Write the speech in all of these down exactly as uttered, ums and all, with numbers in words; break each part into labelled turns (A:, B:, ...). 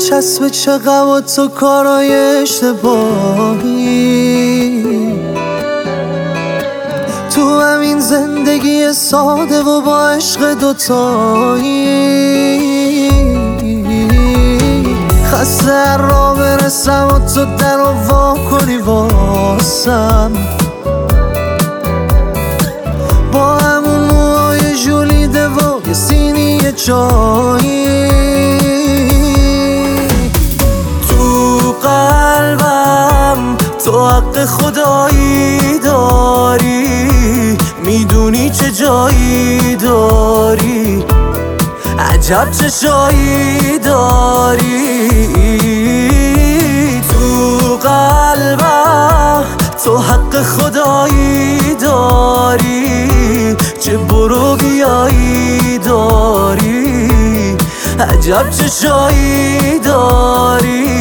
A: چسب چقدر و تو کارای اشتباهی تو همین زندگی ساده و با عشق دوتایی. خسته را برسم و تو در رو وا کنی واسم، با همون موهای جولیده و یه سینی چایی. تو قلبم تو حق خدایی داری، میدونی چه جایی داری، عجب چه شایی داری. تو قلبم تو حق خدایی داری، چه برو بیایی داری، عجب چه شایی داری.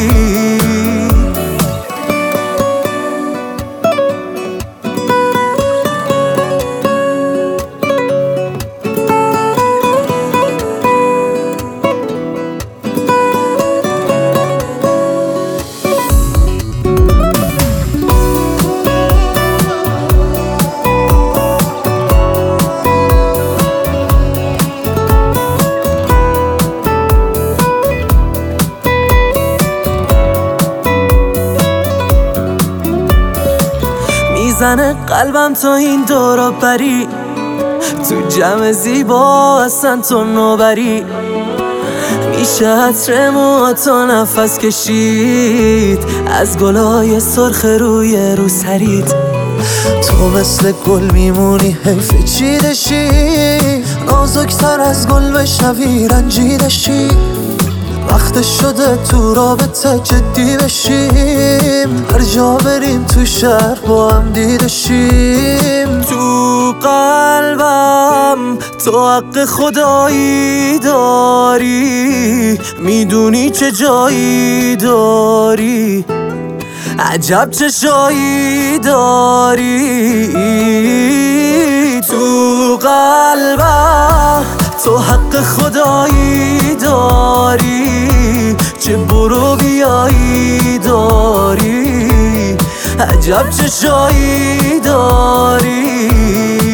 A: میزنه قلبم تا این دورا بری، تو جمع زیبا اصلا تو نوبری. میشه عطر موها تا نفس کشید، از گلای سرخ روی رو سرید. تو مثل گل میمونی حیف چیدشی، نازکتر از گل بشنوی رنجیدشی. وقت شده تو رابطه جدی بشیم، هر جا بریم تو شهر با هم دیدشیم. تو قلبم تو حق خدایی داری، میدونی چه جایی داری، عجب چه شایی داری. تو قلبم تو حق خدایی داری، چه برو بیایی داری، عجب چه شایی داری.